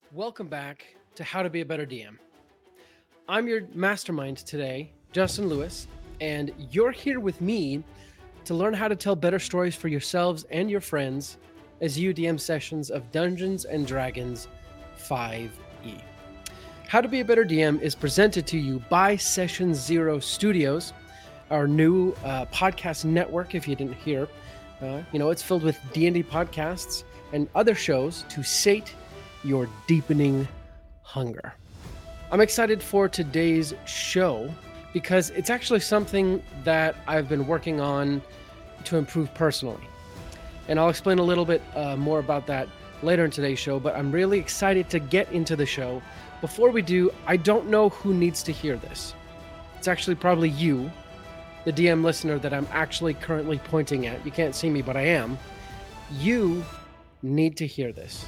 Welcome back to How to Be a Better DM. I'm your mastermind today, Justin Lewis, and you're here with me to learn how to tell better stories for yourselves and your friends as you DM sessions of Dungeons and Dragons 5e. How to Be a Better DM is presented to you by Session Zero Studios, our new podcast network. If you didn't hear, it's filled with D&D podcasts and other shows to sate your deepening hunger. I'm excited for today's show because it's actually something that I've been working on to improve personally. And I'll explain a little bit more about that later in today's show, but I'm really excited to get into the show. Before we do, I don't know who needs to hear this. It's actually probably you, the DM listener that I'm actually currently pointing at. You can't see me, but I am. You need to hear this.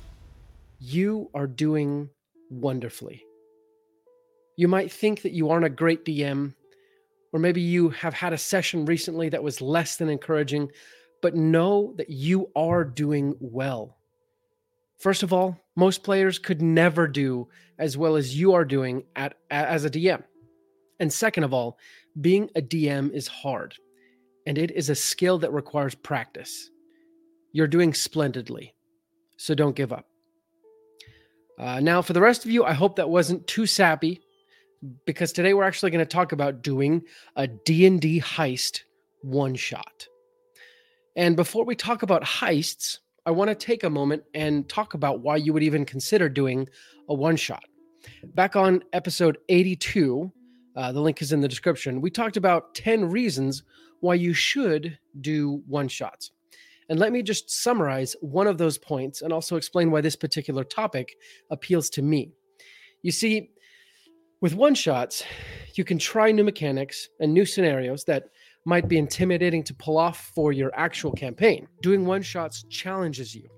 You are doing wonderfully. You might think that you aren't a great DM, or maybe you have had a session recently that was less than encouraging, but know that you are doing well. First of all, most players could never do as well as you are doing as a DM. And second of all, being a DM is hard, and it is a skill that requires practice. You're doing splendidly, so don't give up. Now, for the rest of you, I hope that wasn't too sappy, because today we're actually going to talk about doing a D&D heist one-shot. And before we talk about heists, I want to take a moment and talk about why you would even consider doing a one-shot. Back on episode 82, the link is in the description, we talked about 10 reasons why you should do one-shots. And let me just summarize one of those points and also explain why this particular topic appeals to me. You see, with one-shots, you can try new mechanics and new scenarios that might be intimidating to pull off for your actual campaign. Doing one-shots challenges you.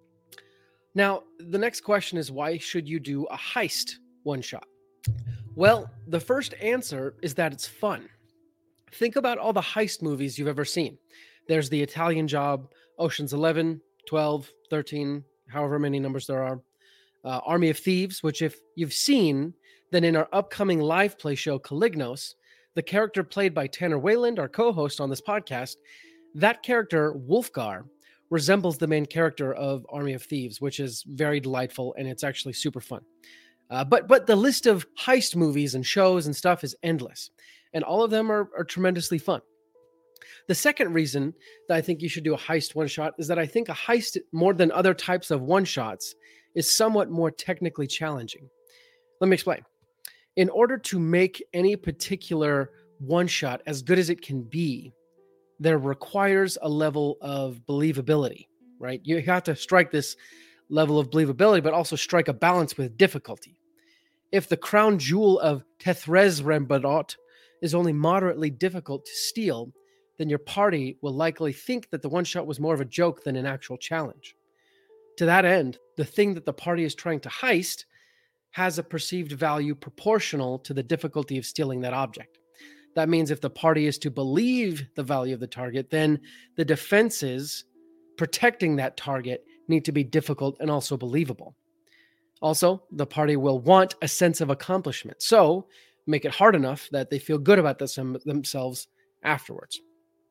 Now, the next question is, why should you do a heist one-shot? Well, the first answer is that it's fun. Think about all the heist movies you've ever seen. There's The Italian Job, Ocean's 11, 12, 13, however many numbers there are. Army of Thieves, which if you've seen, then in our upcoming live play show, Calignos, the character played by Tanner Wayland, our co-host on this podcast, that character, Wolfgar, resembles the main character of Army of Thieves, which is very delightful, and it's actually super fun. But the list of heist movies and shows and stuff is endless, and all of them are tremendously fun. The second reason that I think you should do a heist one-shot is that I think a heist, more than other types of one-shots, is somewhat more technically challenging. Let me explain. In order to make any particular one-shot as good as it can be, there requires a level of believability, right? You have to strike this level of believability, but also strike a balance with difficulty. If the crown jewel of Tethrez Rembarot is only moderately difficult to steal, then your party will likely think that the one-shot was more of a joke than an actual challenge. To that end, the thing that the party is trying to heist has a perceived value proportional to the difficulty of stealing that object. That means if the party is to believe the value of the target, then the defenses protecting that target need to be difficult and also believable. Also, the party will want a sense of accomplishment, so make it hard enough that they feel good about themselves afterwards.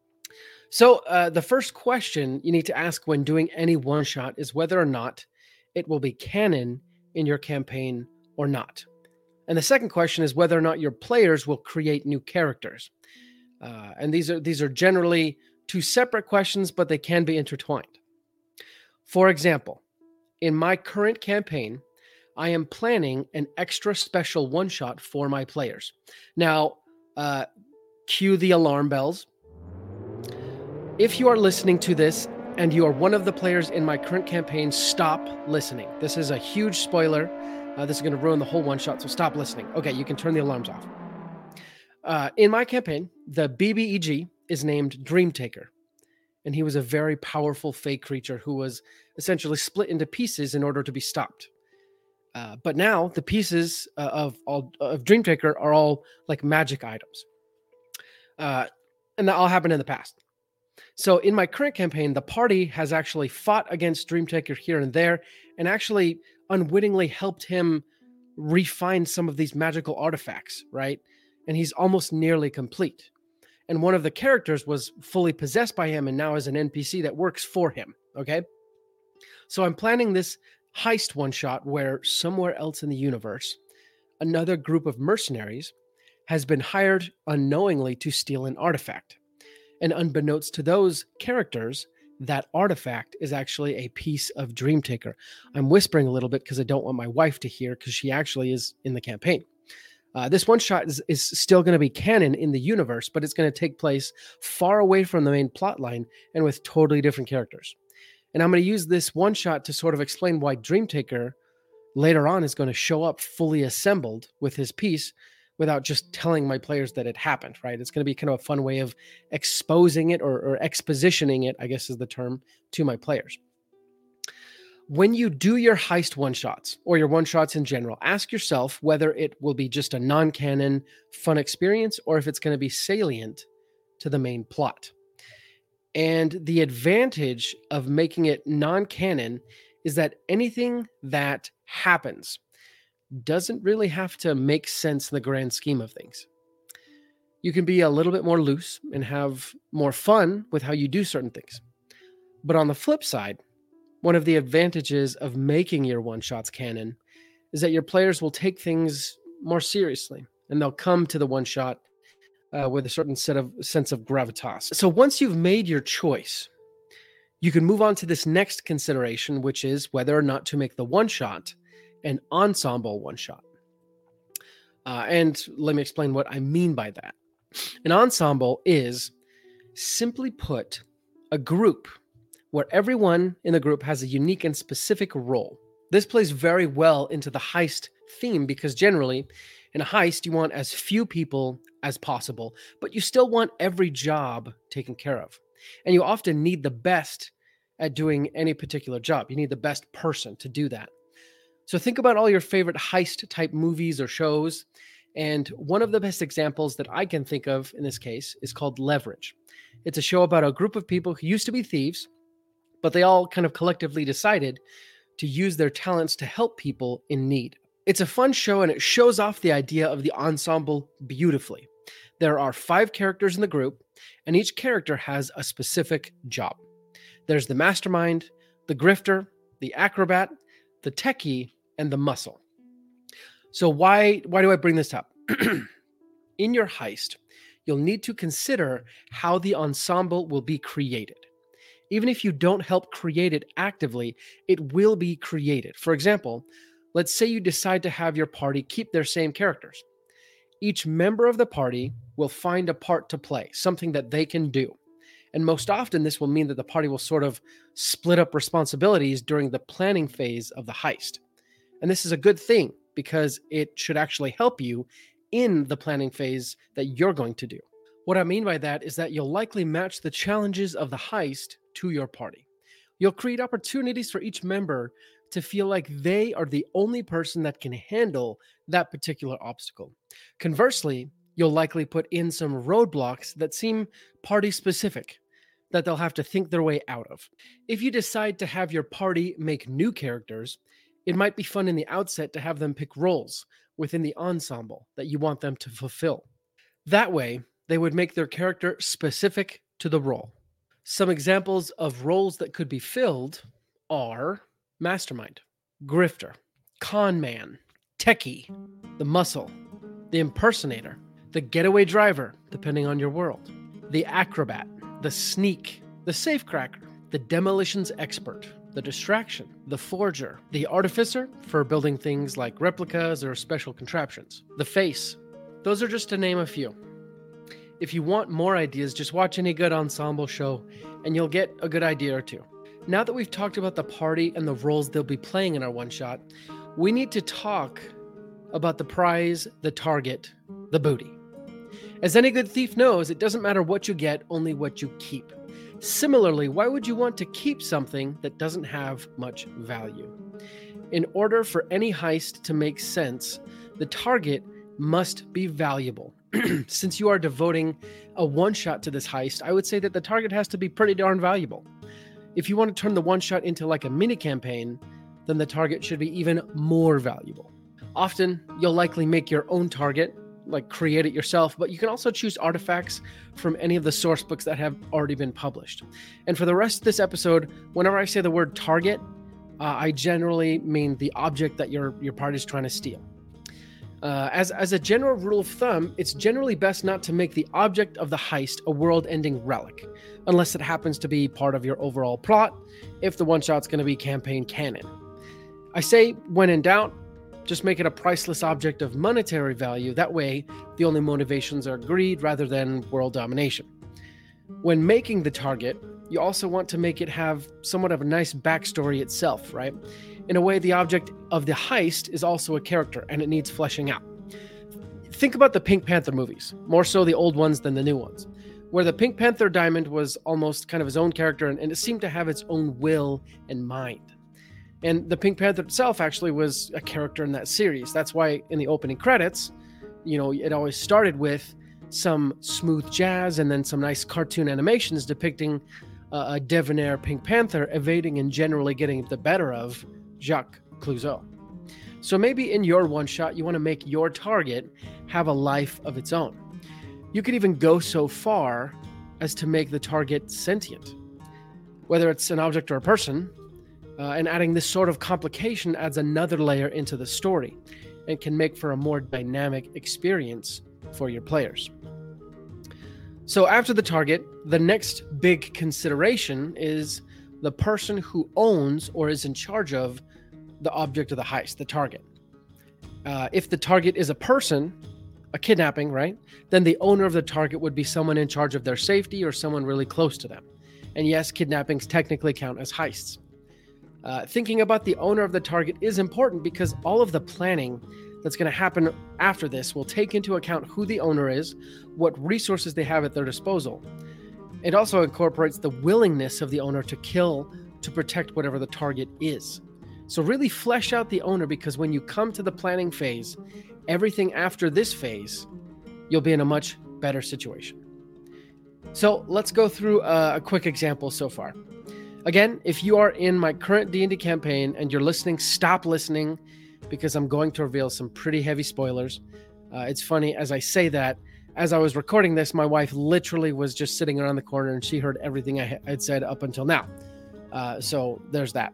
So the first question you need to ask when doing any one-shot is whether or not it will be canon in your campaign or not. And the second question is whether or not your players will create new characters. And these are generally two separate questions, but they can be intertwined. For example, in my current campaign, I am planning an extra special one-shot for my players. Now, cue the alarm bells. If you are listening to this and you are one of the players in my current campaign, stop listening. This is a huge spoiler. This is going to ruin the whole one-shot, so stop listening. Okay, you can turn the alarms off. In my campaign, the BBEG is named Dreamtaker, and he was a very powerful fey creature who was essentially split into pieces in order to be stopped. But now the pieces of Dreamtaker are all like magic items. And that all happened in the past. So in my current campaign, the party has actually fought against Dreamtaker here and there, and actually unwittingly helped him refine some of these magical artifacts, right? And he's almost nearly complete. And one of the characters was fully possessed by him and now is an NPC that works for him, okay? So I'm planning this heist one shot where somewhere else in the universe, another group of mercenaries has been hired unknowingly to steal an artifact. And unbeknownst to those characters, that artifact is actually a piece of Dreamtaker. I'm whispering a little bit because I don't want my wife to hear, because she actually is in the campaign. This one shot is still going to be canon in the universe, but it's going to take place far away from the main plot line and with totally different characters. And I'm going to use this one shot to sort of explain why Dreamtaker later on is going to show up fully assembled with his piece without just telling my players that it happened, right? It's going to be kind of a fun way of exposing it or expositioning it, I guess is the term, to my players. When you do your heist one-shots or your one-shots in general, ask yourself whether it will be just a non-canon fun experience or if it's going to be salient to the main plot. And the advantage of making it non-canon is that anything that happens doesn't really have to make sense in the grand scheme of things. You can be a little bit more loose and have more fun with how you do certain things. But on the flip side, one of the advantages of making your one-shots canon is that your players will take things more seriously and they'll come to the one-shot with a certain sense of gravitas. So once you've made your choice, you can move on to this next consideration, which is whether or not to make the one-shot an ensemble one-shot. And let me explain what I mean by that. An ensemble is, simply put, a group where everyone in the group has a unique and specific role. This plays very well into the heist theme because generally, in a heist, you want as few people as possible, but you still want every job taken care of. And you often need the best at doing any particular job. You need the best person to do that. So think about all your favorite heist type movies or shows. And one of the best examples that I can think of in this case is called Leverage. It's a show about a group of people who used to be thieves, but they all kind of collectively decided to use their talents to help people in need. It's a fun show and it shows off the idea of the ensemble beautifully. There are 5 characters in the group, and each character has a specific job. There's the mastermind, the grifter, the acrobat, the techie, and the muscle. So why do I bring this up? In your heist, you'll need to consider how the ensemble will be created. Even if you don't help create it actively, it will be created. For example, let's say you decide to have your party keep their same characters. Each member of the party will find a part to play, something that they can do. And most often, this will mean that the party will sort of split up responsibilities during the planning phase of the heist. And this is a good thing because it should actually help you in the planning phase that you're going to do. What I mean by that is that you'll likely match the challenges of the heist to your party. You'll create opportunities for each member to feel like they are the only person that can handle that particular obstacle. Conversely, you'll likely put in some roadblocks that seem party specific that they'll have to think their way out of. If you decide to have your party make new characters, it might be fun in the outset to have them pick roles within the ensemble that you want them to fulfill. That way, they would make their character specific to the role. Some examples of roles that could be filled are mastermind, grifter, con man, techie, the muscle, the impersonator, the getaway driver, depending on your world, the acrobat, the sneak, the safecracker, the demolitions expert, the distraction, the forger, the artificer for building things like replicas or special contraptions, the face. Those are just to name a few. If you want more ideas, just watch any good ensemble show and you'll get a good idea or two. Now that we've talked about the party and the roles they'll be playing in our one-shot, we need to talk about the prize, the target, the booty. As any good thief knows, it doesn't matter what you get, only what you keep. Similarly, why would you want to keep something that doesn't have much value? In order for any heist to make sense, the target must be valuable. Since you are devoting a one-shot to this heist, I would say that the target has to be pretty darn valuable. If you want to turn the one-shot into like a mini campaign, then the target should be even more valuable. Often, you'll likely make your own target, like create it yourself, but you can also choose artifacts from any of the source books that have already been published. And for the rest of this episode, whenever I say the word target, I generally mean the object that your party is trying to steal. As a general rule of thumb, it's generally best not to make the object of the heist a world-ending relic, unless it happens to be part of your overall plot, if the one-shot's going to be campaign canon. I say, when in doubt, just make it a priceless object of monetary value. That way, the only motivations are greed rather than world domination. When making the target, you also want to make it have somewhat of a nice backstory itself, right? In a way, the object of the heist is also a character, and it needs fleshing out. Think about the Pink Panther movies, more so the old ones than the new ones, where the Pink Panther diamond was almost kind of his own character, and it seemed to have its own will and mind. And the Pink Panther itself actually was a character in that series. That's why in the opening credits, it always started with some smooth jazz and then some nice cartoon animations depicting a debonair Pink Panther evading and generally getting the better of Jacques Clouseau. So maybe in your one-shot, you want to make your target have a life of its own. You could even go so far as to make the target sentient. Whether it's an object or a person, and adding this sort of complication adds another layer into the story and can make for a more dynamic experience for your players. So after the target, the next big consideration is the person who owns or is in charge of the object of the heist, the target. If the target is a person, a kidnapping, right? Then the owner of the target would be someone in charge of their safety or someone really close to them. And yes, kidnappings technically count as heists. Thinking about the owner of the target is important because all of the planning that's going to happen after this will take into account who the owner is, what resources they have at their disposal. It also incorporates the willingness of the owner to kill to protect whatever the target is. So really flesh out the owner, because when you come to the planning phase, everything after this phase, you'll be in a much better situation. So let's go through a quick example so far. Again, if you are in my current D&D campaign and you're listening, stop listening because I'm going to reveal some pretty heavy spoilers. It's funny, as I say that, as I was recording this, my wife literally was just sitting around the corner and she heard everything I had said up until now. So there's that.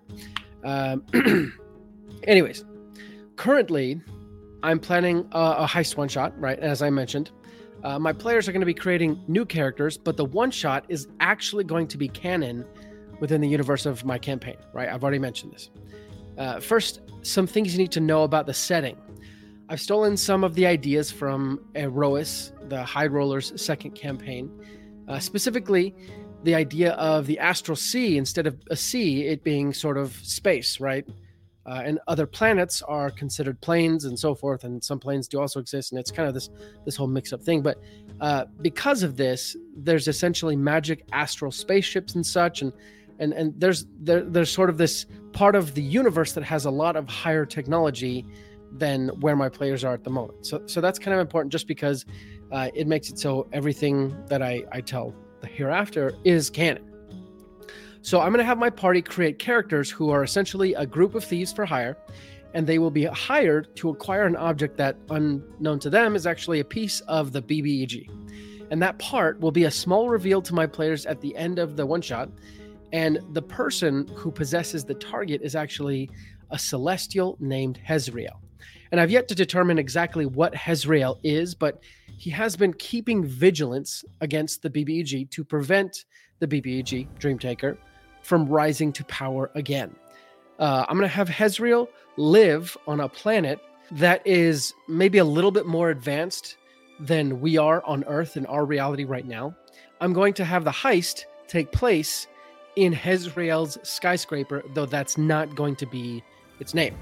Anyways, currently I'm planning a heist one-shot, right? As I mentioned. My players are going to be creating new characters, but the one-shot is actually going to be canon within the universe of my campaign, right? I've already mentioned this. First, some things you need to know about the setting. I've stolen some of the ideas from Erois, the High Rollers' second campaign. Specifically, the idea of the astral sea instead of a sea, it being sort of space, right? And other planets are considered planes and so forth, and some planes do also exist, and it's kind of this whole mix-up thing. But because of this, there's essentially magic astral spaceships and such, and there's sort of this part of the universe that has a lot of higher technology than where my players are at the moment. So that's kind of important, just because it makes it so everything that I tell the hereafter is canon. So I'm going to have my party create characters who are essentially a group of thieves for hire, and they will be hired to acquire an object that, unknown to them, is actually a piece of the BBEG. And that part will be a small reveal to my players at the end of the one-shot, and the person who possesses the target is actually a celestial named Hezriel. And I've yet to determine exactly what Hezriel is, but he has been keeping vigilance against the BBEG to prevent the BBEG, Dreamtaker, from rising to power again. I'm going to have Hezriel live on a planet that is maybe a little bit more advanced than we are on Earth in our reality right now. I'm going to have the heist take place in Hezriel's skyscraper, though that's not going to be its name.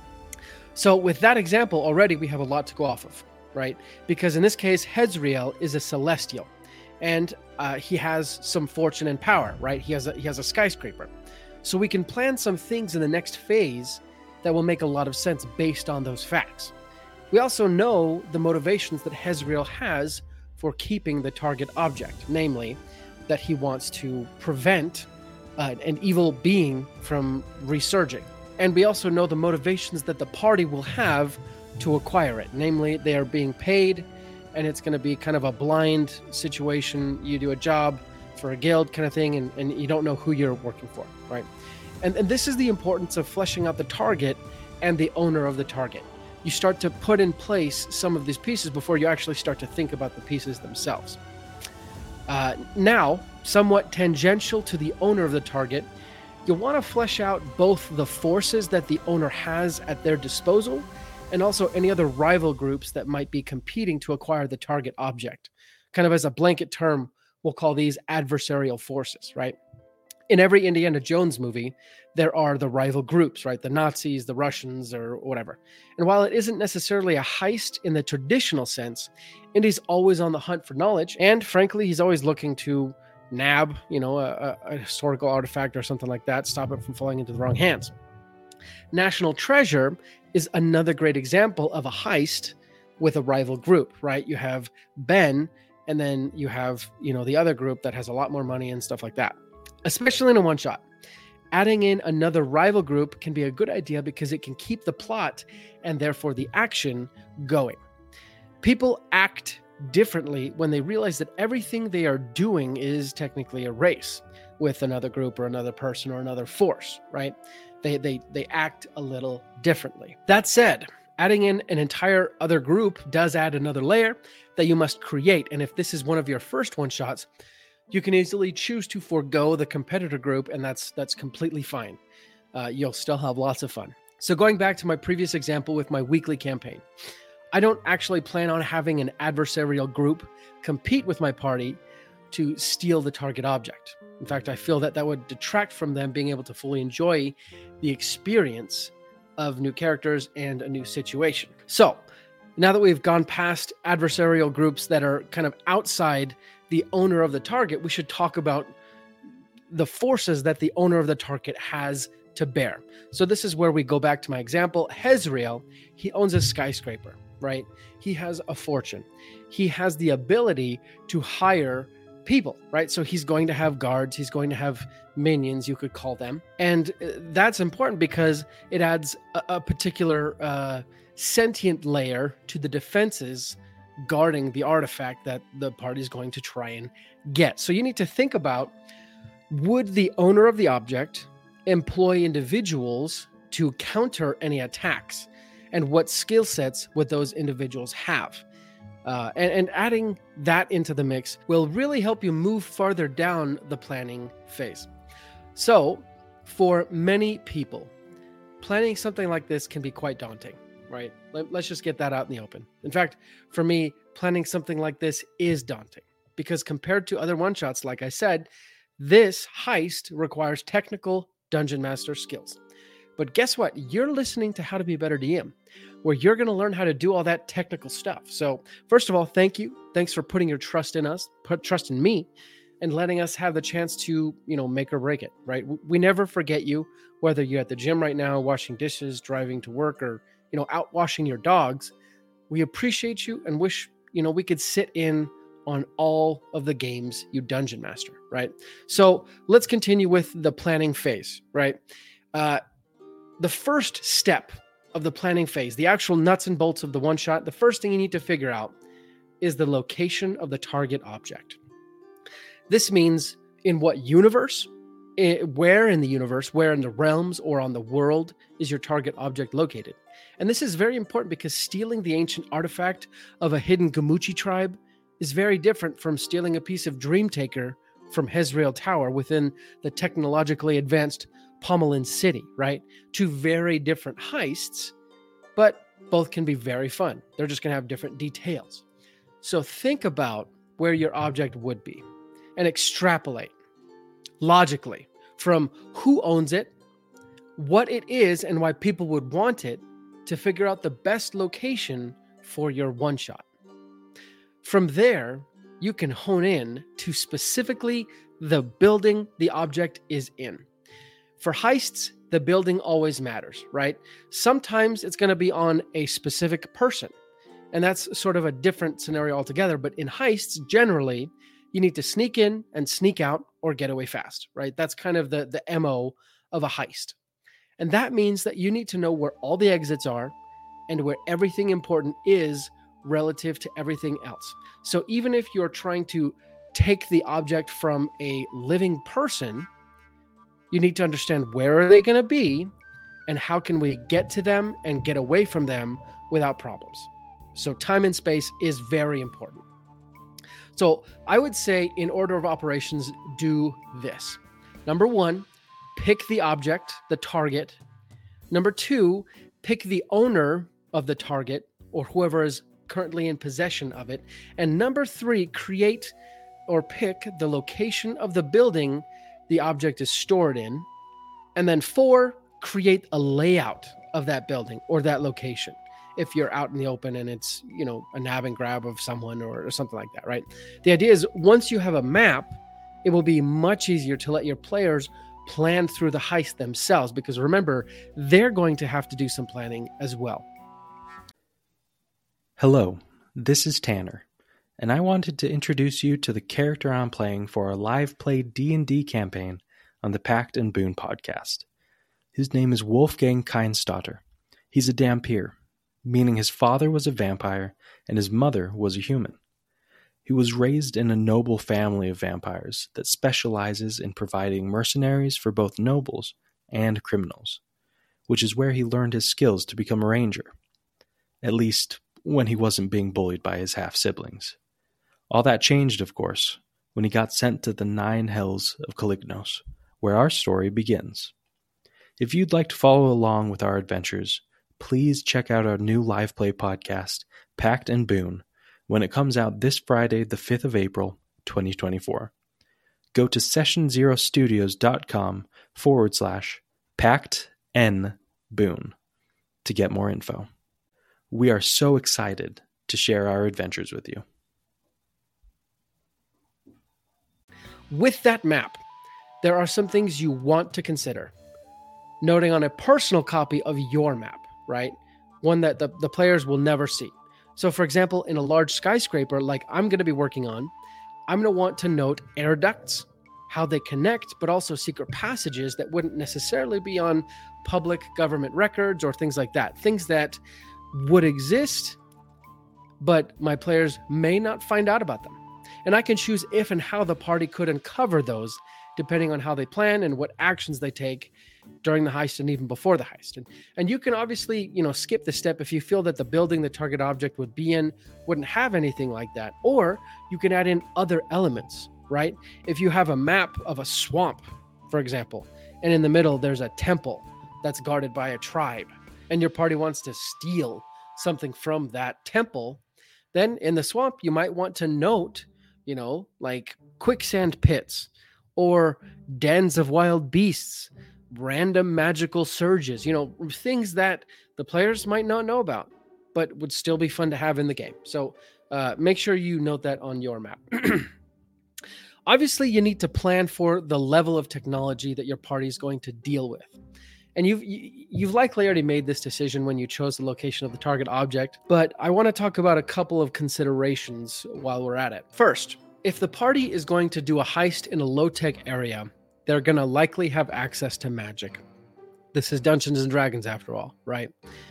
So with that example, already we have a lot to go off of, right? Because in this case, Hezriel is a celestial, and he has some fortune and power, right? He has a skyscraper. So we can plan some things in the next phase that will make a lot of sense based on those facts. We also know the motivations that Hezriel has for keeping the target object, namely that he wants to prevent an evil being from resurging. And we also know the motivations that the party will have to acquire it. Namely, they are being paid, and it's going to be kind of a blind situation. You do a job for a guild kind of thing, and you don't know who you're working for, right? And this is the importance of fleshing out the target and the owner of the target. You start to put in place some of these pieces before you actually start to think about the pieces themselves. Now, somewhat tangential to the owner of the target, you'll want to flesh out both the forces that the owner has at their disposal and also any other rival groups that might be competing to acquire the target object. Kind of as a blanket term, we'll call these adversarial forces, right? In every Indiana Jones movie, there are the rival groups, right? The Nazis, the Russians, or whatever. And while it isn't necessarily a heist in the traditional sense, Indy's always on the hunt for knowledge. And frankly, he's always looking to nab, a historical artifact or something like that, stop it from falling into the wrong hands. National Treasure is another great example of a heist with a rival group, right? You have Ben, and then you have, the other group that has a lot more money and stuff like that. Especially in a one-shot. Adding in another rival group can be a good idea because it can keep the plot and therefore the action going. People act differently when they realize that everything they are doing is technically a race with another group or another person or another force, right? They act a little differently. That said, adding in an entire other group does add another layer that you must create. And if this is one of your first one-shots, you can easily choose to forego the competitor group, and that's completely fine. You'll still have lots of fun. So going back to my previous example with my weekly campaign, I don't actually plan on having an adversarial group compete with my party to steal the target object. In fact, I feel that would detract from them being able to fully enjoy the experience of new characters and a new situation. So now that we've gone past adversarial groups that are kind of outside the owner of the target, we should talk about the forces that the owner of the target has to bear. So this is where we go back to my example. Hezriel, he owns a skyscraper, right? He has a fortune. He has the ability to hire people, right? So he's going to have guards. He's going to have minions, you could call them. And that's important because it adds a particular sentient layer to the defenses guarding the artifact that the party is going to try and get. So you need to think about, would the owner of the object employ individuals to counter any attacks? And what skill sets would those individuals have? And adding that into the mix will really help you move farther down the planning phase. So for many people, planning something like this can be quite daunting, right? Let's just get that out in the open. In fact, for me, planning something like this is daunting because compared to other one-shots, like I said, this heist requires technical dungeon master skills. But guess what? You're listening to How to Be a Better DM, where you're going to learn how to do all that technical stuff. So first of all, thank you. Thanks for putting your trust in us, put trust in me, and letting us have the chance to, make or break it, right? We never forget you, whether you're at the gym right now, washing dishes, driving to work, or, out washing your dogs. We appreciate you and wish, we could sit in on all of the games you dungeon master, right? So let's continue with the planning phase, right? The first step of the planning phase, the actual nuts and bolts of the one shot, the first thing you need to figure out is the location of the target object. This means in what universe, where in the universe, where in the realms or on the world is your target object located. And this is very important because stealing the ancient artifact of a hidden Gamuchi tribe is very different from stealing a piece of Dreamtaker from Hezriel Tower within the technologically advanced Pomelin City, right? Two very different heists, but both can be very fun. They're just going to have different details. So think about where your object would be and extrapolate logically from who owns it, what it is, and why people would want it to figure out the best location for your one-shot. From there, you can hone in to specifically the building the object is in. For heists, the building always matters, right? Sometimes it's going to be on a specific person, and that's sort of a different scenario altogether. But in heists, generally, you need to sneak in and sneak out or get away fast, right? That's kind of the MO of a heist. And that means that you need to know where all the exits are and where everything important is relative to everything else. So even if you're trying to take the object from a living person, you need to understand where are they going to be and how can we get to them and get away from them without problems. So time and space is very important. So I would say in order of operations, do this. Number 1, pick the object, the target. Number 2, pick the owner of the target or whoever is currently in possession of it. And number 3, create or pick the location of the building the object is stored in. And then 4, create a layout of that building or that location. If you're out in the open and it's, a nab and grab of someone or something like that, right? The idea is once you have a map, it will be much easier to let your players plan through the heist themselves, because remember, they're going to have to do some planning as well. Hello, this is Tanner, and I wanted to introduce you to the character I'm playing for our live play D&D campaign on the Pact and Boon podcast. His name is Wolfgang Keinstotter. He's a Dhampir, meaning his father was a vampire and his mother was a human. He was raised in a noble family of vampires that specializes in providing mercenaries for both nobles and criminals, which is where he learned his skills to become a ranger, at least when he wasn't being bullied by his half-siblings. All that changed, of course, when he got sent to the 9 Hells of Calignos, where our story begins. If you'd like to follow along with our adventures, please check out our new live play podcast, Pact and Boon, when it comes out this Friday, the 5th of April, 2024. Go to sessionzerostudios.com/PactNBoon to get more info. We are so excited to share our adventures with you. With that map, there are some things you want to consider. Noting on a personal copy of your map, right? One that the players will never see. So for example, in a large skyscraper like I'm going to be working on, I'm going to want to note air ducts, how they connect, but also secret passages that wouldn't necessarily be on public government records or things like that. Things that would exist, but my players may not find out about them. And I can choose if and how the party could uncover those, depending on how they plan and what actions they take during the heist and even before the heist. And you can obviously, skip the step if you feel that the building the target object would be in wouldn't have anything like that. Or you can add in other elements, right? If you have a map of a swamp, for example, and in the middle there's a temple that's guarded by a tribe, and your party wants to steal something from that temple, then in the swamp you might want to note, like quicksand pits or dens of wild beasts, random magical surges, things that the players might not know about, but would still be fun to have in the game. So make sure you note that on your map. Obviously, you need to plan for the level of technology that your party is going to deal with. And you've likely already made this decision when you chose the location of the target object, but I want to talk about a couple of considerations while we're at it. First, if the party is going to do a heist in a low-tech area, they're going to likely have access to magic. This is Dungeons & Dragons after all, right?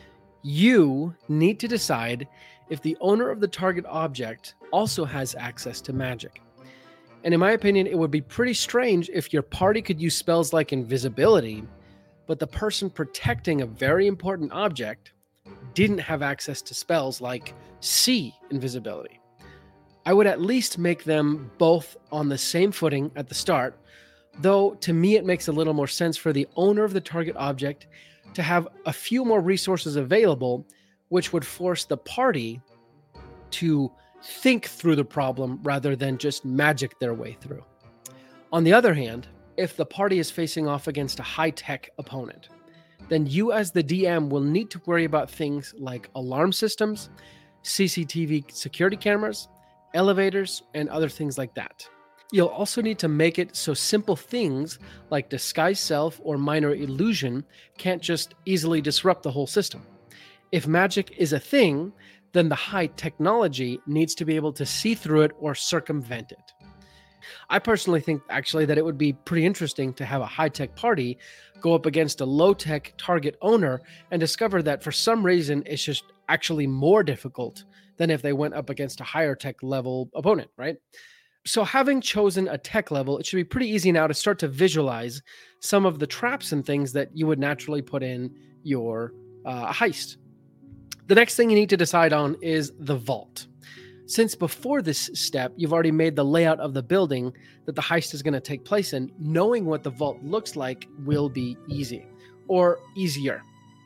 You need to decide if the owner of the target object also has access to magic. And in my opinion, it would be pretty strange if your party could use spells like invisibility, but the person protecting a very important object didn't have access to spells like see invisibility. I would at least make them both on the same footing at the start, though to me it makes a little more sense for the owner of the target object to have a few more resources available, which would force the party to think through the problem rather than just magic their way through. On the other hand, if the party is facing off against a high-tech opponent, then you as the DM will need to worry about things like alarm systems, CCTV security cameras, elevators, and other things like that. You'll also need to make it so simple things like disguise self or minor illusion can't just easily disrupt the whole system. If magic is a thing, then the high technology needs to be able to see through it or circumvent it. I personally think actually that it would be pretty interesting to have a high-tech party go up against a low-tech target owner and discover that for some reason it's just actually more difficult than if they went up against a higher tech level opponent, right? So having chosen a tech level, it should be pretty easy now to start to visualize some of the traps and things that you would naturally put in your heist. The next thing you need to decide on is the vault. Since before this step, you've already made the layout of the building that the heist is going to take place in, knowing what the vault looks like will be easy or easier.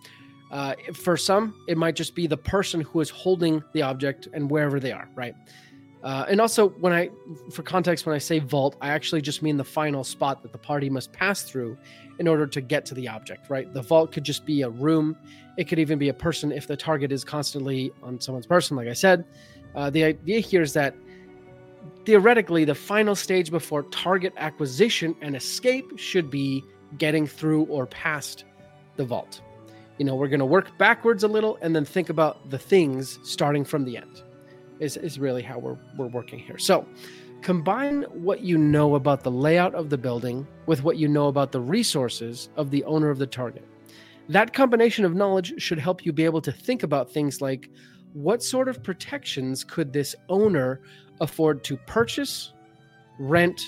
For some, it might just be the person who is holding the object and wherever they are, right? And also, for context, when I say vault, I actually just mean the final spot that the party must pass through in order to get to the object, right? The vault could just be a room. It could even be a person if the target is constantly on someone's person, like I said. The idea here is that theoretically, the final stage before target acquisition and escape should be getting through or past the vault. We're going to work backwards a little and then think about the things starting from the end is really how we're working here. So combine what you know about the layout of the building with what you know about the resources of the owner of the target. That combination of knowledge should help you be able to think about things like, what sort of protections could this owner afford to purchase, rent,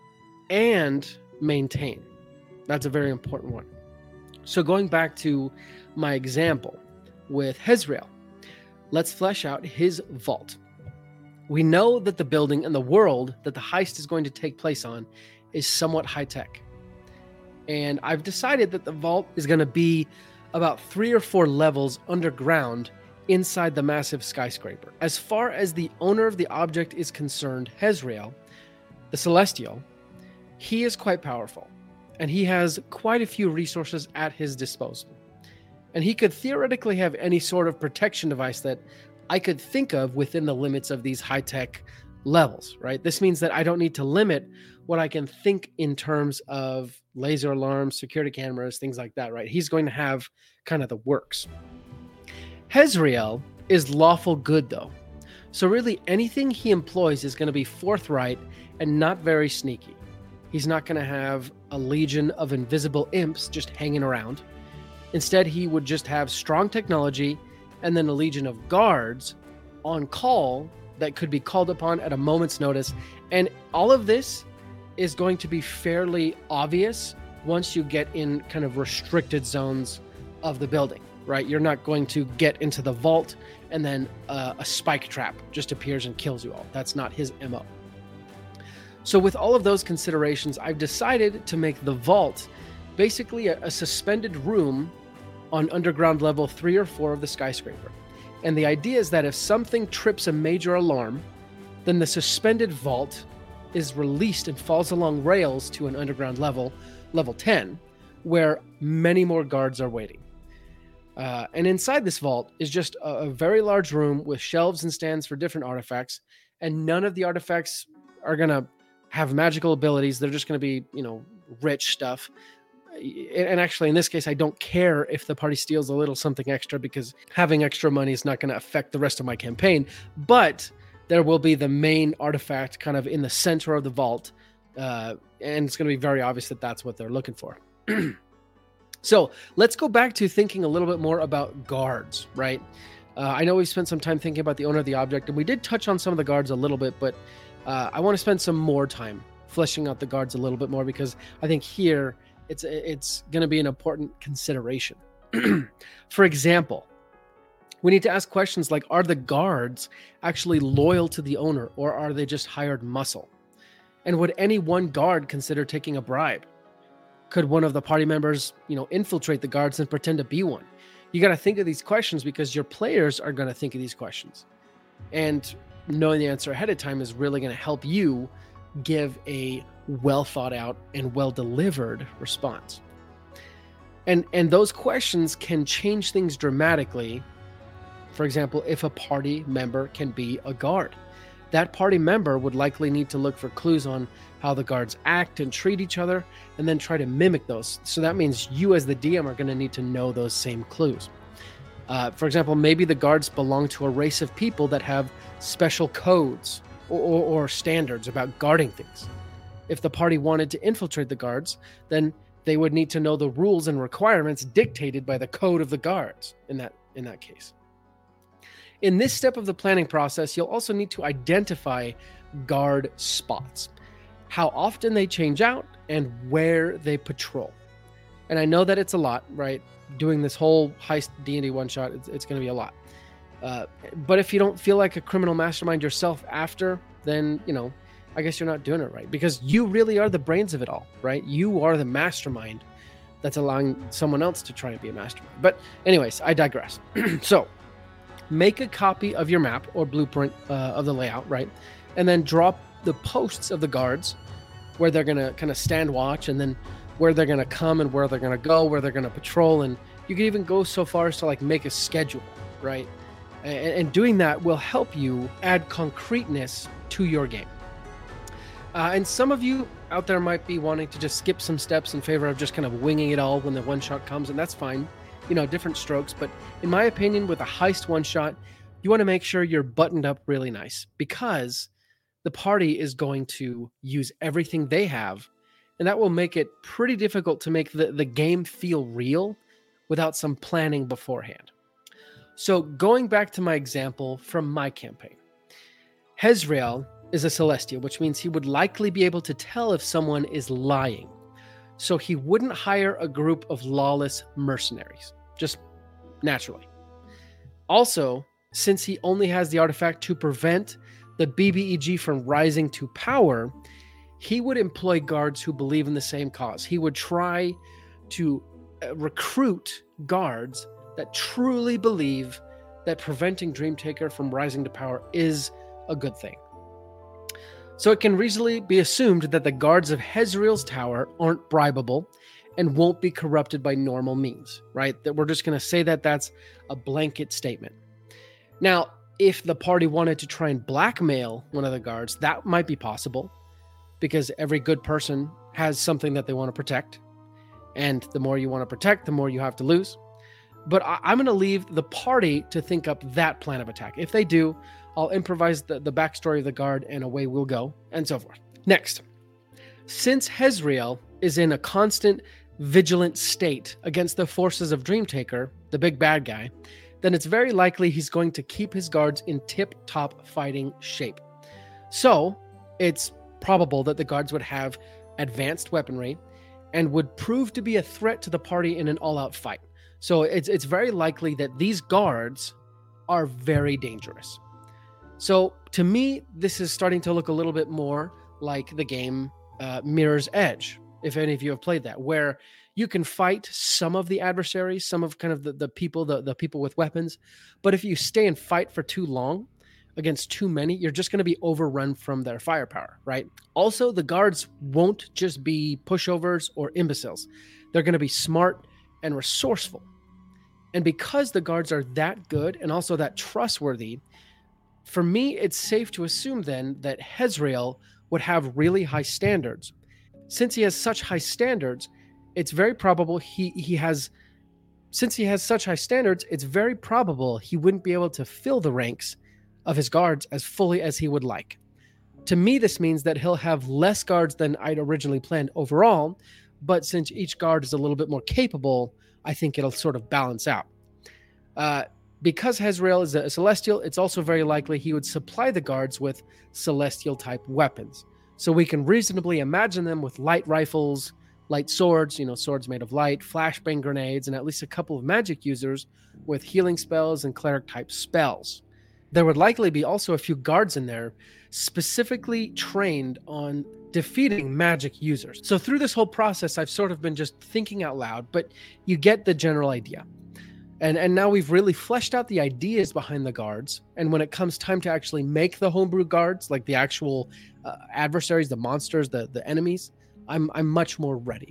and maintain? That's a very important one. So going back to my example with Hezriel, let's flesh out his vault. We know that the building and the world that the heist is going to take place on is somewhat high-tech. And I've decided that the vault is going to be about 3 or 4 levels underground inside the massive skyscraper. As far as the owner of the object is concerned, Hezriel, the Celestial, he is quite powerful, and he has quite a few resources at his disposal. And he could theoretically have any sort of protection device that I could think of within the limits of these high-tech levels, right? This means that I don't need to limit what I can think in terms of laser alarms, security cameras, things like that, right? He's going to have kind of the works. Hezriel is lawful good, though. So really anything he employs is going to be forthright and not very sneaky. He's not going to have a legion of invisible imps just hanging around. Instead, he would just have strong technology and then a legion of guards on call that could be called upon at a moment's notice. And all of this is going to be fairly obvious once you get in kind of restricted zones of the building, right? You're not going to get into the vault and then a spike trap just appears and kills you all. That's not his MO. So with all of those considerations, I've decided to make the vault basically a suspended room on underground level 3 or 4 of the skyscraper. And the idea is that if something trips a major alarm, then the suspended vault is released and falls along rails to an underground level 10, where many more guards are waiting. And inside this vault is just a very large room with shelves and stands for different artifacts, and none of the artifacts are going to have magical abilities. They're just going to be, rich stuff. And actually, in this case, I don't care if the party steals a little something extra, because having extra money is not going to affect the rest of my campaign. But there will be the main artifact kind of in the center of the vault, and it's going to be very obvious that that's what they're looking for. So let's go back to thinking a little bit more about guards, right? I know we've spent some time thinking about the owner of the object, and we did touch on some of the guards a little bit, but I want to spend some more time fleshing out the guards a little bit more, because I think here it's going to be an important consideration. For example, we need to ask questions like, are the guards actually loyal to the owner, or are they just hired muscle? And would any one guard consider taking a bribe? Could one of the party members, infiltrate the guards and pretend to be one? You got to think of these questions because your players are going to think of these questions. And knowing the answer ahead of time is really going to help you give a well thought out and well delivered response. And those questions can change things dramatically. For example, if a party member can be a guard, that party member would likely need to look for clues on how the guards act and treat each other, and then try to mimic those. So that means you as the DM are going to need to know those same clues. For example, maybe the guards belong to a race of people that have special codes or standards about guarding things. If the party wanted to infiltrate the guards, then they would need to know the rules and requirements dictated by the code of the guards in that case. In this step of the planning process, you'll also need to identify guard spots, how often they change out, and where they patrol. And I know that it's a lot, right? Doing this whole heist D&D one-shot, it's going to be a lot. But if you don't feel like a criminal mastermind yourself after, then, I guess you're not doing it right, because you really are the brains of it all, right? You are the mastermind that's allowing someone else to try and be a mastermind. But anyways, I digress. So make a copy of your map or blueprint of the layout, right? And then draw the posts of the guards where they're going to kind of stand watch, and then where they're going to come and where they're going to go, where they're going to patrol. And you can even go so far as to like make a schedule, right? And doing that will help you add concreteness to your game. And some of you out there might be wanting to just skip some steps in favor of just kind of winging it all when the one shot comes, and that's fine. Different strokes. But in my opinion, with a heist one shot, you want to make sure you're buttoned up really nice, because the party is going to use everything they have, and that will make it pretty difficult to make the game feel real without some planning beforehand. So going back to my example from my campaign, Hezriel is a Celestial, which means he would likely be able to tell if someone is lying. So he wouldn't hire a group of lawless mercenaries, just naturally. Also, since he only has the artifact to prevent the BBEG from rising to power, he would employ guards who believe in the same cause. He would try to recruit guards that truly believe that preventing Dreamtaker from rising to power is a good thing. So it can reasonably be assumed that the guards of Hezriel's tower aren't bribable and won't be corrupted by normal means, right? That we're just going to say that that's a blanket statement. Now, if the party wanted to try and blackmail one of the guards, that might be possible, because every good person has something that they want to protect. And the more you want to protect, the more you have to lose. But I'm going to leave the party to think up that plan of attack. If they do, I'll improvise the backstory of the guard, and away we'll go, and so forth. Next, since Hezriel is in a constant vigilant state against the forces of Dreamtaker, the big bad guy, then it's very likely he's going to keep his guards in tip-top fighting shape. So it's probable that the guards would have advanced weaponry and would prove to be a threat to the party in an all-out fight. So it's very likely that these guards are very dangerous. So to me, this is starting to look a little bit more like the game Mirror's Edge, if any of you have played that, where you can fight some of the adversaries, some of kind of the people with weapons. But if you stay and fight for too long against too many, you're just going to be overrun from their firepower, right? Also, the guards won't just be pushovers or imbeciles. They're going to be smart and resourceful. And because the guards are that good and also that trustworthy, for me, it's safe to assume then that Hezriel would have really high standards. Since he has such high standards, it's very probable since he has such high standards, it's very probable he wouldn't be able to fill the ranks of his guards as fully as he would like. To me, this means that he'll have less guards than I'd originally planned overall, but since each guard is a little bit more capable, I think it'll sort of balance out. Because Hezriel is a Celestial, it's also very likely he would supply the guards with Celestial-type weapons. So we can reasonably imagine them with light rifles, light swords, swords made of light, flashbang grenades, and at least a couple of magic users with healing spells and cleric-type spells. There would likely be also a few guards in there specifically trained on defeating magic users. So through this whole process, I've sort of been just thinking out loud, but you get the general idea. And now we've really fleshed out the ideas behind the guards. And when it comes time to actually make the homebrew guards, like the actual adversaries, the monsters, the enemies, I'm much more ready.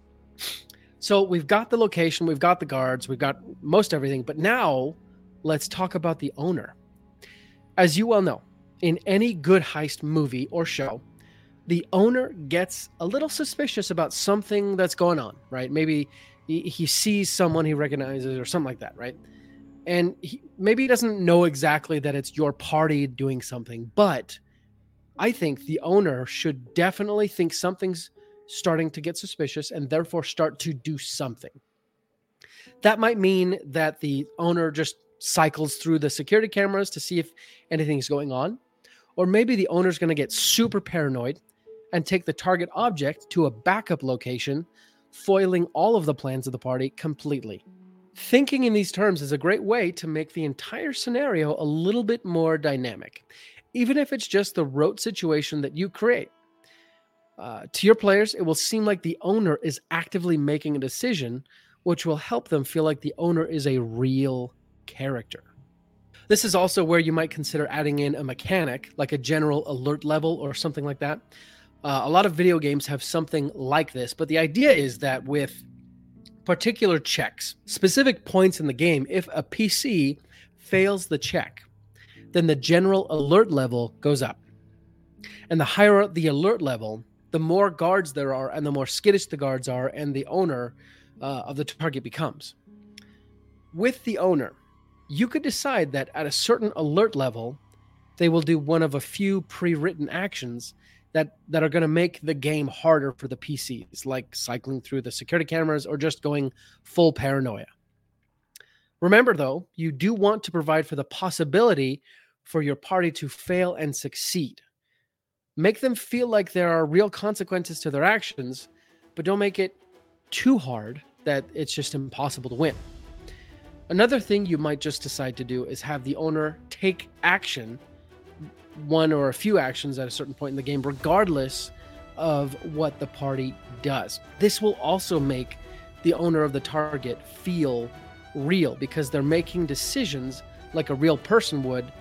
So we've got the location, we've got the guards, we've got most everything. But now let's talk about the owner. As you well know, in any good heist movie or show, the owner gets a little suspicious about something that's going on, right? Maybe he sees someone he recognizes or something like that, right? And maybe he doesn't know exactly that it's your party doing something, but I think the owner should definitely think something's starting to get suspicious and therefore start to do something. That might mean that the owner just cycles through the security cameras to see if anything's going on. Or maybe the owner's going to get super paranoid and take the target object to a backup location, foiling all of the plans of the party completely. Thinking in these terms is a great way to make the entire scenario a little bit more dynamic, even if it's just the rote situation that you create. To your players, it will seem like the owner is actively making a decision, which will help them feel like the owner is a real character. This is also where you might consider adding in a mechanic, like a general alert level or something like that. A lot of video games have something like this, but the idea is that with particular checks, specific points in the game, if a PC fails the check, then the general alert level goes up. And the higher the alert level, the more guards there are and the more skittish the guards are, and the owner of the target becomes. With the owner, you could decide that at a certain alert level, they will do one of a few pre-written actions that are going to make the game harder for the PCs, like cycling through the security cameras or just going full paranoia. Remember, though, you do want to provide for the possibility for your party to fail and succeed. Make them feel like there are real consequences to their actions, but don't make it too hard that it's just impossible to win. Another thing you might just decide to do is have the owner take action, one or a few actions at a certain point in the game, regardless of what the party does. This will also make the owner of the target feel real because they're making decisions like a real person would,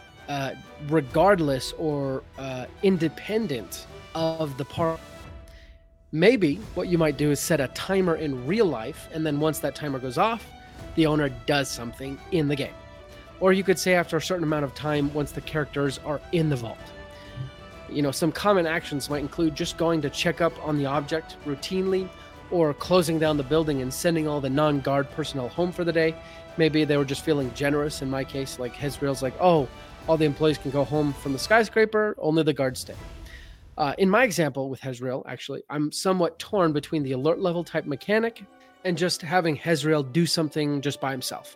regardless or independent of the party. Maybe what you might do is set a timer in real life, and then once that timer goes off, the owner does something in the game. Or you could say after a certain amount of time, once the characters are in the vault. Some common actions might include just going to check up on the object routinely, or closing down the building and sending all the non-guard personnel home for the day. Maybe they were just feeling generous in my case, like Hezriel's like, oh, all the employees can go home from the skyscraper, only the guards stay. In my example with Hezriel, actually, I'm somewhat torn between the alert level type mechanic and just having Hezriel do something just by himself.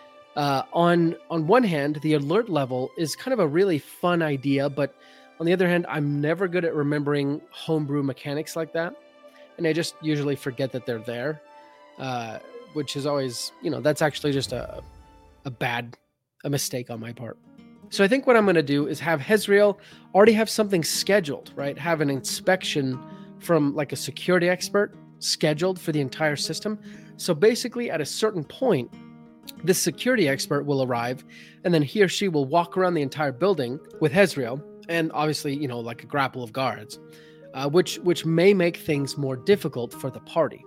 On one hand, the alert level is kind of a really fun idea, but on the other hand, I'm never good at remembering homebrew mechanics like that. And I just usually forget that they're there, which is always, that's actually just a mistake on my part. So I think what I'm going to do is have Hezriel already have something scheduled, right? Have an inspection from like a security expert scheduled for the entire system. So basically at a certain point, this security expert will arrive, and then he or she will walk around the entire building with Hezriel, and obviously, like a grapple of guards, which may make things more difficult for the party.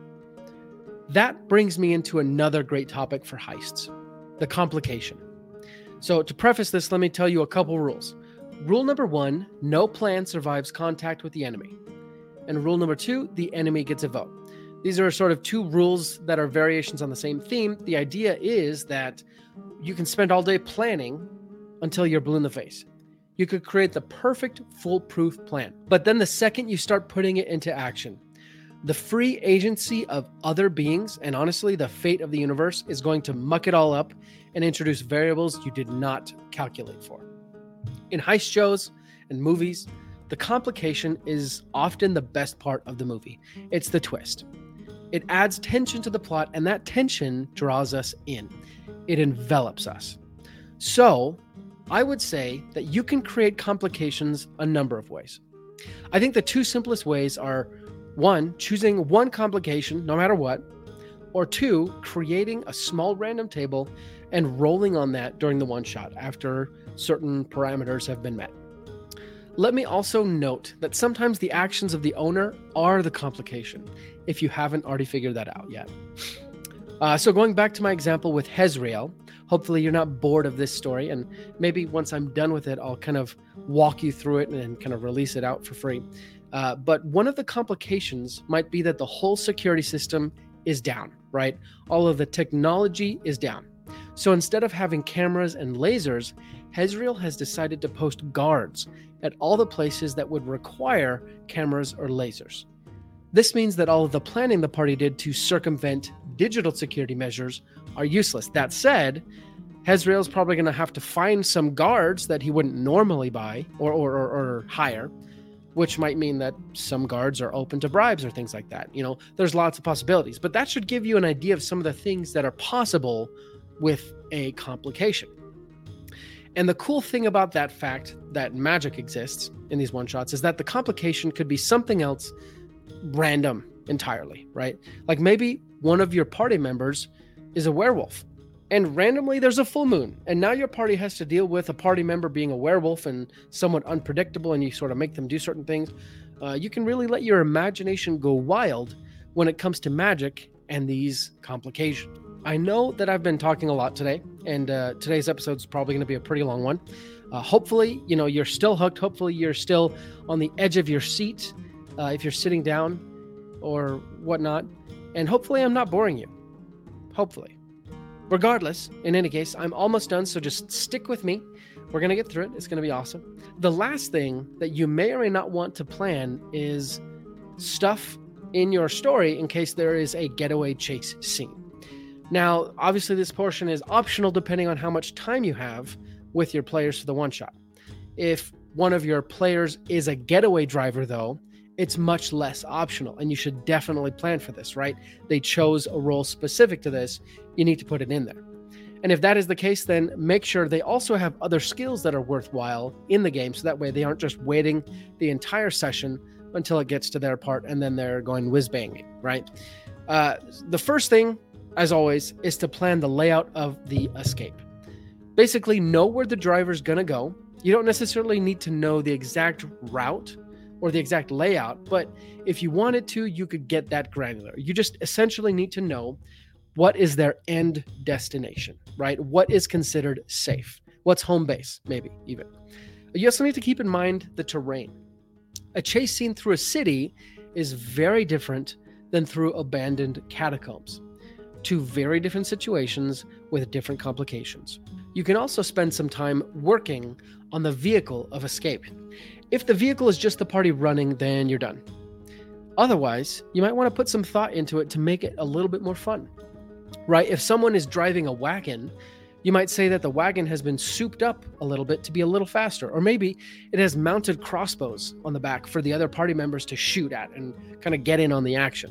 That brings me into another great topic for heists, the complication. So to preface this, let me tell you a couple rules. Rule number 1, no plan survives contact with the enemy. And rule number 2, the enemy gets a vote. These are sort of 2 rules that are variations on the same theme. The idea is that you can spend all day planning until you're blue in the face. You could create the perfect foolproof plan. But then the second you start putting it into action, the free agency of other beings, and honestly, the fate of the universe, is going to muck it all up and introduce variables you did not calculate for. In heist shows and movies, the complication is often the best part of the movie. It's the twist. It adds tension to the plot, and that tension draws us in. It envelops us. So, I would say that you can create complications a number of ways. I think the 2 simplest ways are 1, choosing one complication no matter what, or 2, creating a small random table and rolling on that during the one shot after certain parameters have been met. Let me also note that sometimes the actions of the owner are the complication, if you haven't already figured that out yet. So going back to my example with Hezriel, hopefully you're not bored of this story, and maybe once I'm done with it, I'll kind of walk you through it and kind of release it out for free. But one of the complications might be that the whole security system is down, right? All of the technology is down. So instead of having cameras and lasers, Hezriel has decided to post guards at all the places that would require cameras or lasers. This means that all of the planning the party did to circumvent digital security measures are useless. That said, Hezriel's probably going to have to find some guards that he wouldn't normally buy or hire, which might mean that some guards are open to bribes or things like that. There's lots of possibilities, but that should give you an idea of some of the things that are possible with a complication. And the cool thing about that fact that magic exists in these one-shots is that the complication could be something else random entirely, right? Like maybe one of your party members is a werewolf, and randomly there's a full moon, and now your party has to deal with a party member being a werewolf and somewhat unpredictable, and you sort of make them do certain things. You can really let your imagination go wild when it comes to magic and these complications. I know that I've been talking a lot today, and today's episode is probably going to be a pretty long one. Hopefully, you're still hooked. Hopefully, you're still on the edge of your seat if you're sitting down or whatnot. And hopefully, I'm not boring you. Hopefully. Regardless, in any case, I'm almost done, so just stick with me. We're going to get through it. It's going to be awesome. The last thing that you may or may not want to plan is stuff in your story in case there is a getaway chase scene. Now, obviously, this portion is optional depending on how much time you have with your players for the one-shot. If one of your players is a getaway driver, though, it's much less optional, and you should definitely plan for this, right? They chose a role specific to this. You need to put it in there. And if that is the case, then make sure they also have other skills that are worthwhile in the game, so that way they aren't just waiting the entire session until it gets to their part and then they're going whiz-banging, right? The first thing, as always, is to plan the layout of the escape. Basically, know where the driver's going to go. You don't necessarily need to know the exact route or the exact layout, but if you wanted to, you could get that granular. You just essentially need to know what is their end destination, right? What is considered safe? What's home base, maybe even. You also need to keep in mind the terrain. A chase scene through a city is very different than through abandoned catacombs. Two very different situations with different complications. You can also spend some time working on the vehicle of escape. If the vehicle is just the party running, then you're done. Otherwise, you might want to put some thought into it to make it a little bit more fun, right? If someone is driving a wagon, you might say that the wagon has been souped up a little bit to be a little faster, or maybe it has mounted crossbows on the back for the other party members to shoot at and kind of get in on the action.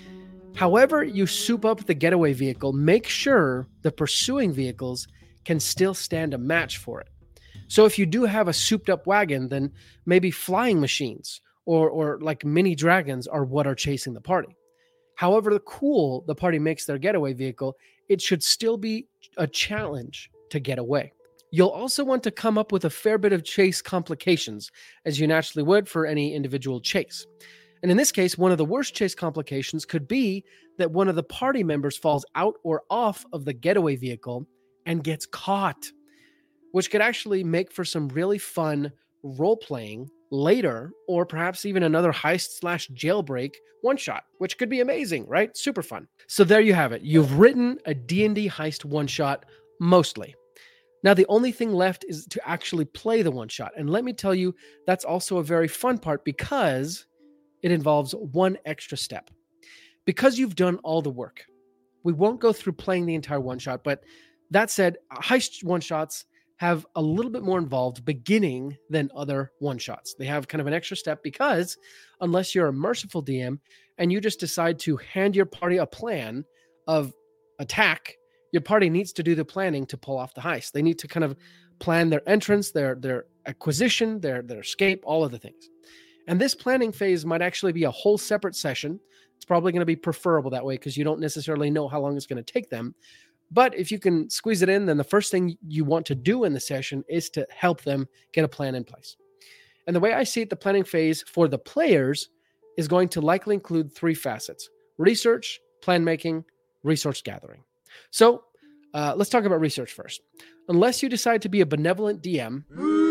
However you soup up the getaway vehicle, make sure the pursuing vehicles can still stand a match for it. So if you do have a souped up wagon, then maybe flying machines or like mini dragons are what are chasing the party. However cool the party makes their getaway vehicle, it should still be a challenge to get away. You'll also want to come up with a fair bit of chase complications, as you naturally would for any individual chase. And in this case, one of the worst chase complications could be that one of the party members falls out or off of the getaway vehicle and gets caught, which could actually make for some really fun role-playing later, or perhaps even another heist/jailbreak one-shot, which could be amazing, right? Super fun. So there you have it. You've written a D&D heist one-shot, mostly. Now, the only thing left is to actually play the one-shot. And let me tell you, that's also a very fun part because it involves one extra step. Because you've done all the work, we won't go through playing the entire one-shot, but that said, heist one-shots have a little bit more involved beginning than other one-shots. They have kind of an extra step because unless you're a merciful DM and you just decide to hand your party a plan of attack, your party needs to do the planning to pull off the heist. They need to kind of plan their entrance, their acquisition, their escape, all of the things. And this planning phase might actually be a whole separate session. It's probably going to be preferable that way because you don't necessarily know how long it's going to take them. But if you can squeeze it in, then the first thing you want to do in the session is to help them get a plan in place. And the way I see it, the planning phase for the players is going to likely include three facets: research, plan making, resource gathering. So let's talk about research first. Unless you decide to be a benevolent DM,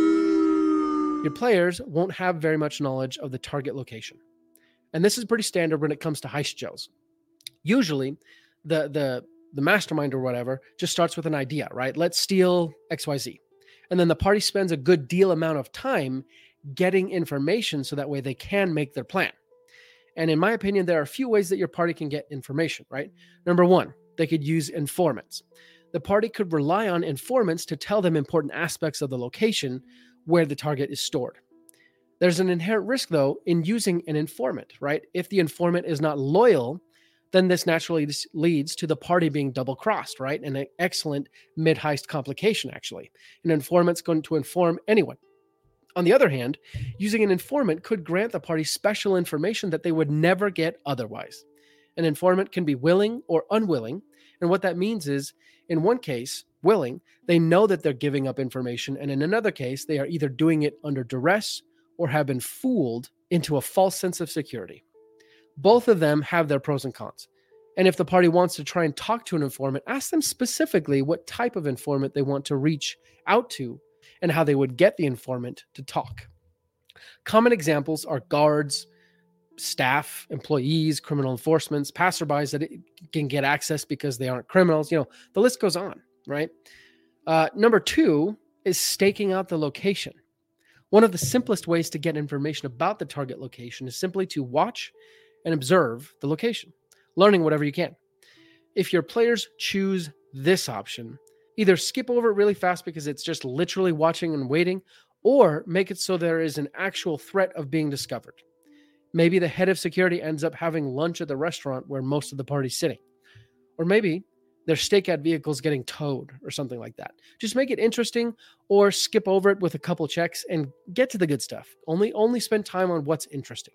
your players won't have very much knowledge of the target location. And this is pretty standard when it comes to heist shows. Usually, the the mastermind or whatever just starts with an idea, right? Let's steal XYZ. And then the party spends a good deal amount of time getting information so that way they can make their plan. And in my opinion, there are a few ways that your party can get information, right? Number one, they could use informants. The party could rely on informants to tell them important aspects of the location where the target is stored. There's an inherent risk, though, in using an informant, right? If the informant is not loyal, then this naturally leads to the party being double-crossed, right? An excellent mid-heist complication, actually. An informant's going to inform anyone. On the other hand, using an informant could grant the party special information that they would never get otherwise. An informant can be willing or unwilling, and what that means is, in one case, willing, they know that they're giving up information, and in another case, they are either doing it under duress or have been fooled into a false sense of security. Both of them have their pros and cons. And if the party wants to try and talk to an informant, ask them specifically what type of informant they want to reach out to and how they would get the informant to talk. Common examples are guards, staff, employees, criminal enforcement, passerbys that can get access because they aren't criminals. The list goes on, right? Number two is staking out the location. One of the simplest ways to get information about the target location is simply to watch and observe the location, learning whatever you can. If your players choose this option, either skip over it really fast because it's just literally watching and waiting, or make it so there is an actual threat of being discovered. Maybe the head of security ends up having lunch at the restaurant where most of the party's sitting. Or maybe their stakeout vehicle's getting towed or something like that. Just make it interesting or skip over it with a couple checks and get to the good stuff. Only spend time on what's interesting.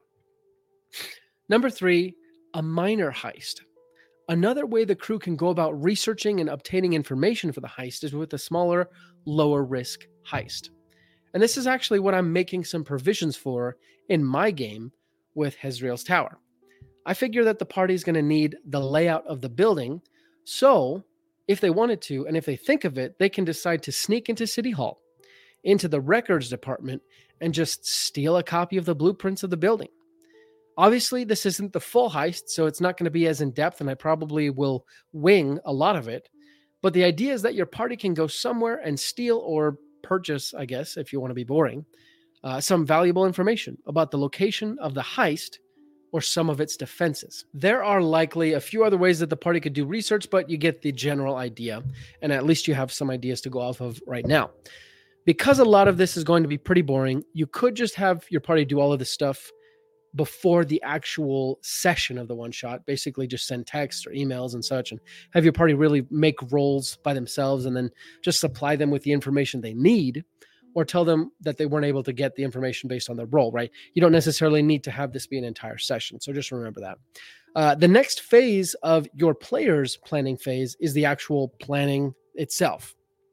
Number three, a minor heist. Another way the crew can go about researching and obtaining information for the heist is with a smaller, lower risk heist. And this is actually what I'm making some provisions for in my game with Hezreel's Tower. I figure that the party is going to need the layout of the building, so if they wanted to, and if they think of it, they can decide to sneak into City Hall, into the records department, and just steal a copy of the blueprints of the building. Obviously, this isn't the full heist, so it's not going to be as in-depth, and I probably will wing a lot of it. But the idea is that your party can go somewhere and steal or purchase, I guess, if you want to be boring, some valuable information about the location of the heist or some of its defenses. There are likely a few other ways that the party could do research, but you get the general idea, and at least you have some ideas to go off of right now. Because a lot of this is going to be pretty boring, you could just have your party do all of this stuff before the actual session of the one shot. Basically just send texts or emails and such, and have your party really make roles by themselves and then just supply them with the information they need, or tell them that they weren't able to get the information based on their role, right? You don't necessarily need to have this be an entire session. So just remember that. The next phase of your player's planning phase is the actual planning itself.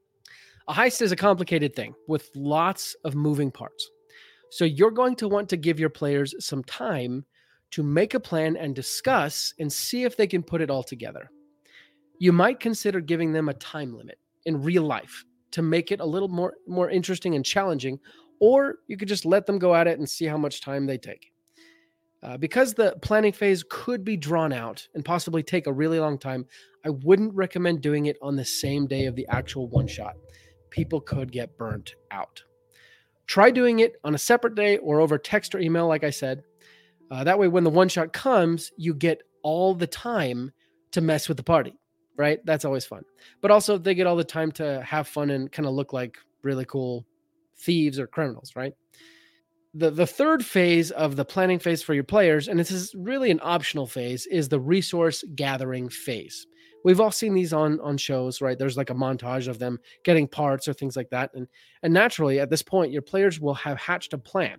A heist is a complicated thing with lots of moving parts. So you're going to want to give your players some time to make a plan and discuss and see if they can put it all together. You might consider giving them a time limit in real life to make it a little more interesting and challenging, or you could just let them go at it and see how much time they take. Because the planning phase could be drawn out and possibly take a really long time, I wouldn't recommend doing it on the same day of the actual one shot. People could get burnt out. Try doing it on a separate day or over text or email, like I said. That way, when the one shot comes, you get all the time to mess with the party, right? That's always fun. But also, they get all the time to have fun and kind of look like really cool thieves or criminals, right? The third phase of the planning phase for your players, and this is really an optional phase, is the resource gathering phase. We've all seen these on shows, right? There's like a montage of them getting parts or things like that. And naturally, at this point, your players will have hatched a plan.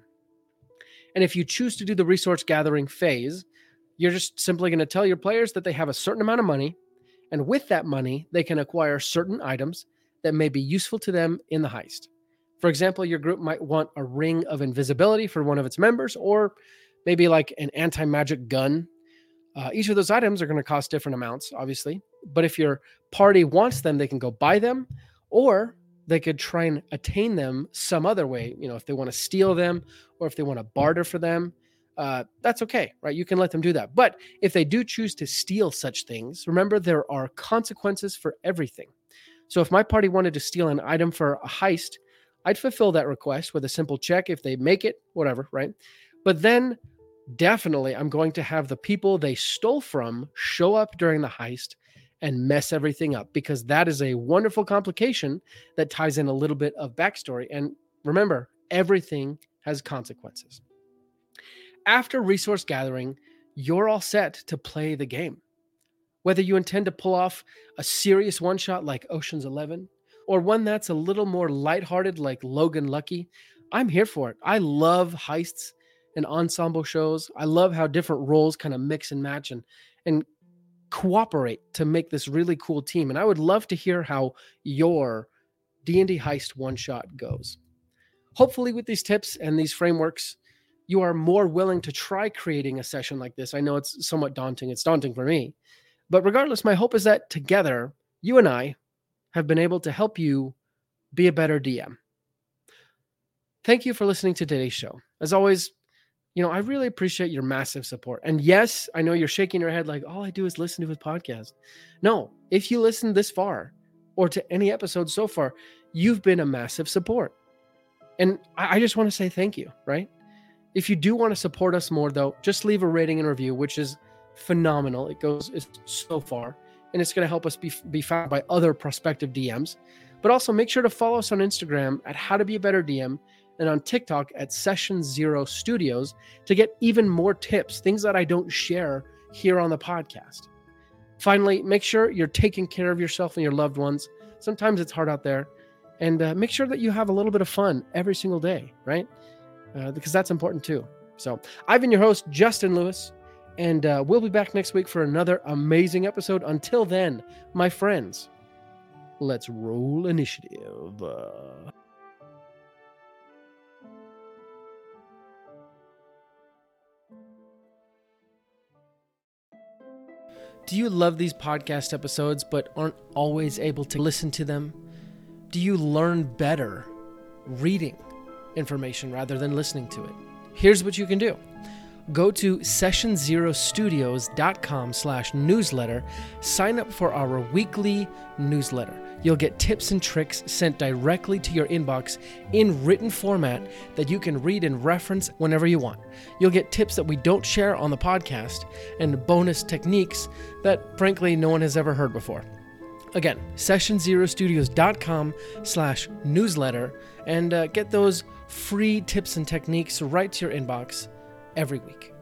And if you choose to do the resource gathering phase, you're just simply going to tell your players that they have a certain amount of money. And with that money, they can acquire certain items that may be useful to them in the heist. For example, your group might want a ring of invisibility for one of its members, or maybe like an anti-magic gun. Each of those items are going to cost different amounts, obviously. But if your party wants them, they can go buy them, or they could try and attain them some other way. If they want to steal them or if they want to barter for them. that's okay, right? You can let them do that. But if they do choose to steal such things, remember there are consequences for everything. So if my party wanted to steal an item for a heist, I'd fulfill that request with a simple check. If they make it, whatever, right? But then definitely I'm going to have the people they stole from show up during the heist and mess everything up, because that is a wonderful complication that ties in a little bit of backstory. And remember, everything has consequences. After resource gathering, you're all set to play the game. Whether you intend to pull off a serious one-shot like Ocean's 11, or one that's a little more lighthearted like Logan Lucky, I'm here for it. I love heists and ensemble shows. I love how different roles kind of mix and match and cooperate to make this really cool team. And I would love to hear how your D&D heist one-shot goes. Hopefully with these tips and these frameworks, you are more willing to try creating a session like this. I know it's somewhat daunting. It's daunting for me. But regardless, my hope is that together, you and I have been able to help you be a better DM. Thank you for listening to today's show. As always, I really appreciate your massive support. And yes, I know you're shaking your head like, all I do is listen to his podcast. No, if you listened this far or to any episode so far, you've been a massive support. And I just want to say thank you, right? If you do want to support us more, though, just leave a rating and review, which is phenomenal. It's so far, and it's going to help us be found by other prospective DMs. But also make sure to follow us on Instagram at How to Be a Better DM and on TikTok at Session Zero Studios to get even more tips, things that I don't share here on the podcast. Finally, make sure you're taking care of yourself and your loved ones. Sometimes it's hard out there, and make sure that you have a little bit of fun every single day, right? Because that's important too. So I've been your host, Justin Lewis, and we'll be back next week for another amazing episode. Until then, my friends, let's roll initiative. Do you love these podcast episodes but aren't always able to listen to them? Do you learn better reading information rather than listening to it? Here's what you can do. Go to sessionzerostudios.com/newsletter. Sign up for our weekly newsletter. You'll get tips and tricks sent directly to your inbox in written format that you can read and reference whenever you want. You'll get tips that we don't share on the podcast and bonus techniques that, frankly, no one has ever heard before. Again, sessionzerostudios.com/newsletter and get those free tips and techniques right to your inbox every week.